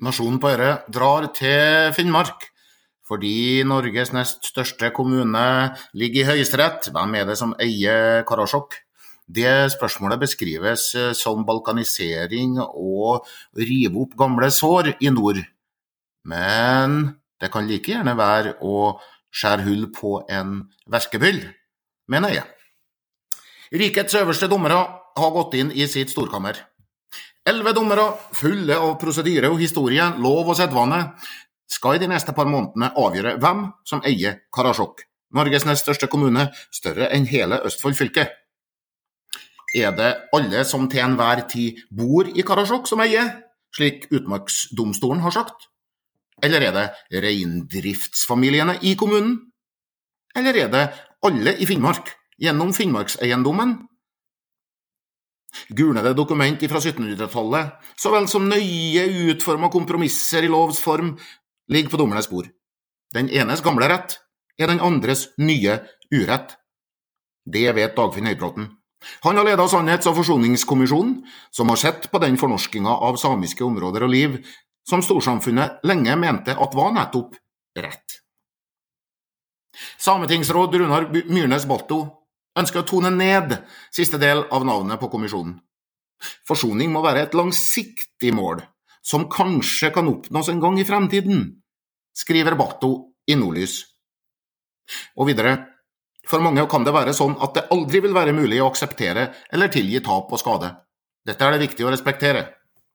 Nasjonen på Øre drar til Finnmark, fordi Norges nest største kommune ligger i Høyesterett. Hvem det som eier Karasjok? Det spørsmålet beskrives som balkanisering og rive opp gamle sår i nord. Men det kan like gjerne være å skjære hull på en væskebyll, mener jeg. Rikets øverste dommere har gått inn i sitt storkammer. 11 dommere, fulle av prosedyre og historie, lov og sedvane, skal i de neste par månedene avgjøre hvem som eier Karasjok, Norges nest største kommune, større enn hele Østfold fylke. Det alle som til enhver tid bor i Karasjok som eier, slik Utmarksdomstolen har sagt? Eller det reindriftsfamiliene i kommunen? Eller det alle i Finnmark, gjennom Finnmarkseiendommen? Gulnede dokument fra 1700-tallet, så vel som nøye utformet kompromisser i lovs form, ligger på dommernes bord. Den enes gamle rett den andres nye urett. Det vet Dagfinn Høybråten. Han har ledet Sannhets- og forsoningskommisjonen, som har sett på den fornorskinga av samiske områder og liv, som storsamfunnet lenge mente at var nettopp rett. Sametingsråd Runar Myrnes Balto ønsker å tone ned siste del av navnet på kommisjonen. Forsoning må være et langsiktig mål, som kanskje kan oppnås en gang i fremtiden, skriver Balto i Nordlys. Og videre, for mange kan det være sånn at det aldri vil være mulig å akseptere eller tilgi tap og skade. Dette det viktig å respektere.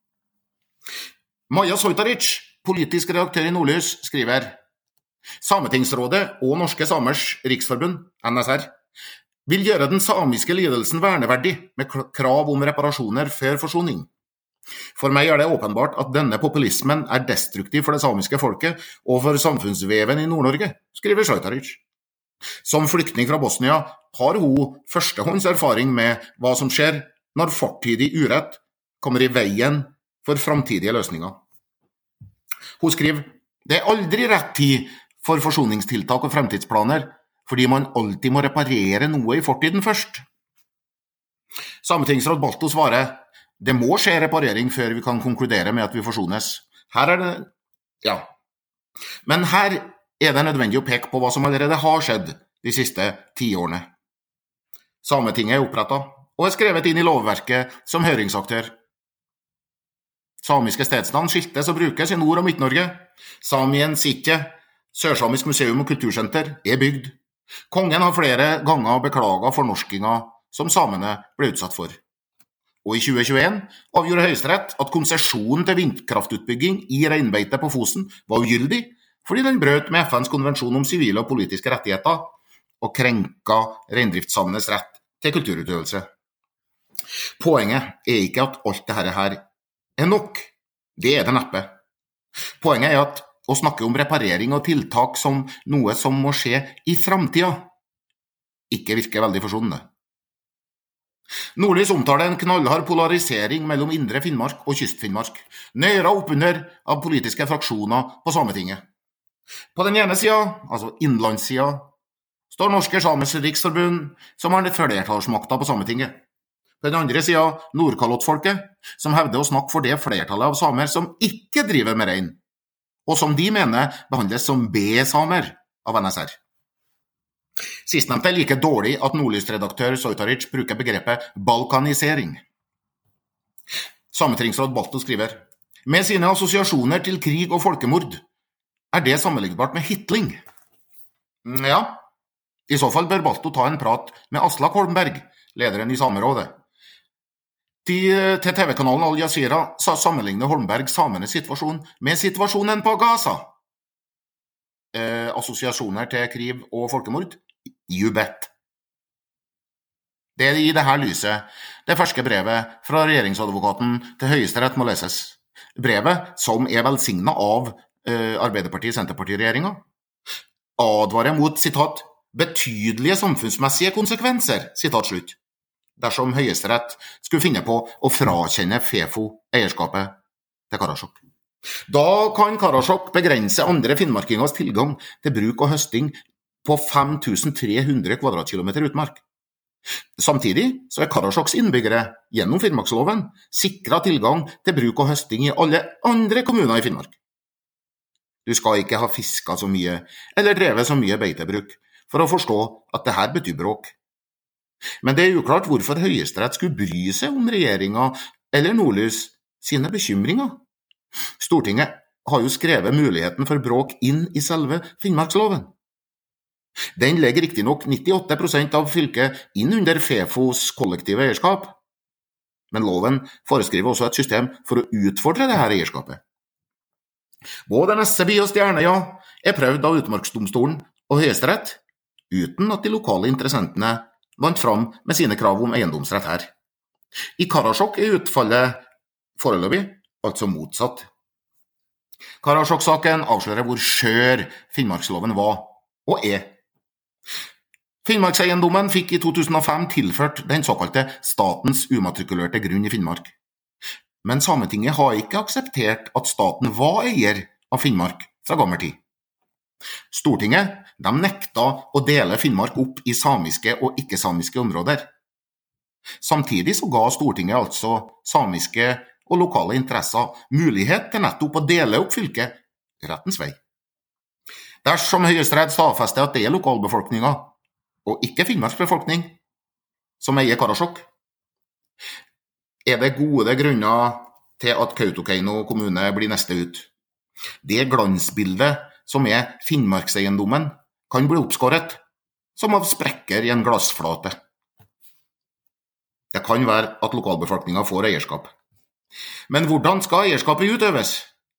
Maja Sojtaric, politisk redaktør i Nordlys, skriver: Sametingsrådet og Norske Samers Riksforbund, NSR, vil gjøre den samiske lidelsen verneverdig med krav om reparasjoner før forsoning. For meg det åpenbart at denne populismen destruktiv for det samiske folket og for samfunnsveven i Nord-Norge, skriver Sojtaric. Som flyktning fra Bosnia har hun førstehånds erfaring med hva som skjer når fortidig urett kommer i veien for framtidige løsninger. Hun skriver: Det aldri rett tid for forsoningstiltak og fremtidsplaner, fordi man alltid må reparere noe i fortiden først. Sametingsråd Balto svarer: Det må skje reparering før vi kan konkludere med at vi forsones. Her det, ja. Men her det nødvendig å peke på hva som allerede har skjedd de siste 10 årene. Sametinget opprettet og skrevet inn i lovverket som høringsaktør. Samiske stedsnavn skiltes og brukes i Nord- og Midt-Norge. Samien Sitje, Sørsamisk museum og kultursenter, bygd. Kongen har flere ganger beklaget fornorskinga som samene ble utsatt for. Og i 2021 avgjorde Høyesterett at konsesjonen til vindkraftutbygging i reinbeite på Fosen var ugyldig, fordi den brøt med FNs konvensjon om sivile og politiske rettigheter og krenka reindriftssamenes rett til kulturutøvelse. Poenget ikke at alt dette her nok. Det det neppe. Poenget at å snakke om reparering og tiltak som noe som må skje i fremtiden, ikke virker veldig forsonende. Nordlys omtaler en knallhard polarisering mellom Indre Finnmark og Kystfinnmark, nøyra oppunder av politiske fraksjoner på Sametinget. På den ene siden, altså innlandssiden, står Norske Samers Riksforbund, som har flertallsmakta på Sametinget. På den andre siden Nordkalottfolket, som hevder å snakke for det flertallet av samer som ikke driver med rein, og som de mener behandles som B-samer av NSR. Sistnevnte like dårlig at Nordlys-redaktør Sojtaric bruker begrepet balkanisering. Sametingsråd Balto skriver: Med sine assosiasjoner til krig og folkemord det sammenlignbart med hitling. Ja, i så fall bør Balto ta en prat med Aslak Holmberg, lederen i Samerådet. Til TV-kanalen Al Jazeera sammenligner Holmberg samenes situasjon med situasjonen på Gaza. Assosiasjoner til krig og folkemord? You bet. Det i dette lyset, det ferske brevet fra regjeringsadvokaten til Høyesterett må leses. Brevet, som velsignet av Arbeiderparti-Senterparti-regjeringen, advarer mot, sitat, betydelige samfunnsmessige konsekvenser, sitat slutt, dersom Høyesterett skulle finne på å frakjenne FEFO eierskapet til Karasjok. Da kan Karasjok begrense andre finnmarkingers tilgang til bruk og høsting på 5300 kvadratkilometer utmark. Samtidig så Karasjoks innbyggere gjennom Finnmarksloven sikret tilgang til bruk og høsting i alle andre kommuner i Finnmark. Du skal ikke ha fisket så mye eller drevet så mye beitebruk for å forstå at det her betyr bråk. Men det uklart hvorfor Høyesterett skulle bry seg om regjeringen eller Nordlys sine bekymringer. Stortinget har jo skrevet muligheten for bråk inn i selve Finnmarksloven. Den legger riktig nok 98% av fylket inn under FEFOs kollektive eierskap, men loven foreskriver også et system for å utfordre dette eierskapet. Både Nesseby og Stjerneøya prøvd av Utmarksdomstolen og Høyesterett, uten at de lokale interessentene vant fram med sine krav om eiendomsrett her. I Karasjok utfallet foreløpig altså motsatt. Karasjok-saken avslører hvor skjør Finnmarksloven var og Finnmarkseiendommen fikk i 2005 tilført den såkalte statens umatrikulerte grunn i Finnmark. Men Sametinget har ikke akseptert at staten var eier av Finnmark fra gammel tid. Stortinget nekta å dele Finnmark opp i samiske og ikke-samiske områder. Samtidig så ga Stortinget altså samiske og lokale interesser mulighet til nettopp å dele opp fylket rettens vei. Dersom Høyesterett stadfester at det lokalbefolkningen, og ikke Finnmarks befolkning, som eier Karasjok, det gode grunner til at Kautokeino kommune blir neste ut. Det glansbildet som Finnmarkseiendommen kan bli oppskåret, som av sprekker i en glassflate. Det kan være at lokalbefolkningen får eierskap. Men hvordan skal eierskapet utøves?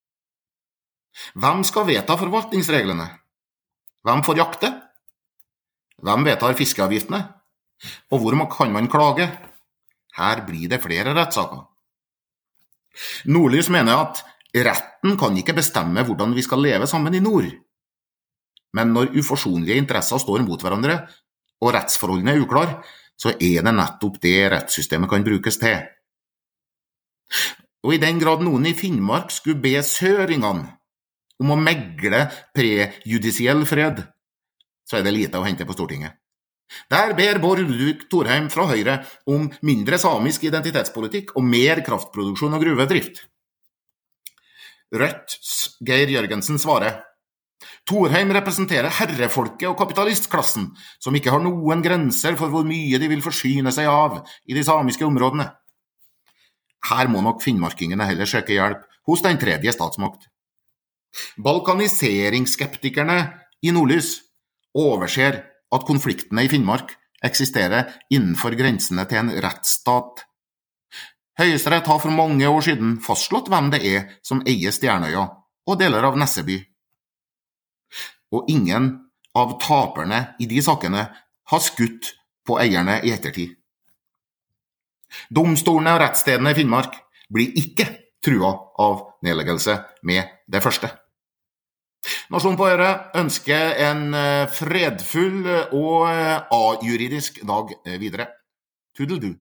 Hvem skal vedta forvaltningsreglene? Hvem får jakte? Hvem vedtar fiskeavgiftene? Og hvor kan man klage? Her blir det flere rettssaker. Nordlys mener at retten kan ikke bestemme hvordan vi skal leve sammen i nord. Men når uforsonlige interesser står mot hverandre, og rettsforholdene uklar, så det nettopp det rettssystemet kan brukes til. Og i den grad noen i Finnmark skulle be søringene om å megle prejudisiell fred, så det lite å hente på Stortinget. Der ber Bård Ludvig Thorheim fra Høyre om mindre samisk identitetspolitikk og mer kraftproduksjon og gruvedrift. Rødts Geir Jørgensen svarer: Thorheim representerer herrefolket og kapitalistklassen, som ikke har noen grenser for hvor mye de vil forsyne seg av i de samiske områdene. Her må nok finnmarkingene heller søke hjelp hos den tredje statsmakt. Balkaniseringsskeptikerne i Nordlys overser at konfliktene i Finnmark eksisterer innenfor grensene til en rettsstat. Høyesterett har for mange år siden fastslått hvem det som eier Stjerneøya og deler av Nesseby. Og ingen av taperne i de sakene har skutt på eierne i ettertid. Domstolene og rettsstedene i Finnmark blir ikke trua av nedleggelse med det første. Nasjonen på Øre ønsker en fredfull og ajuridisk dag videre. Tudeldu.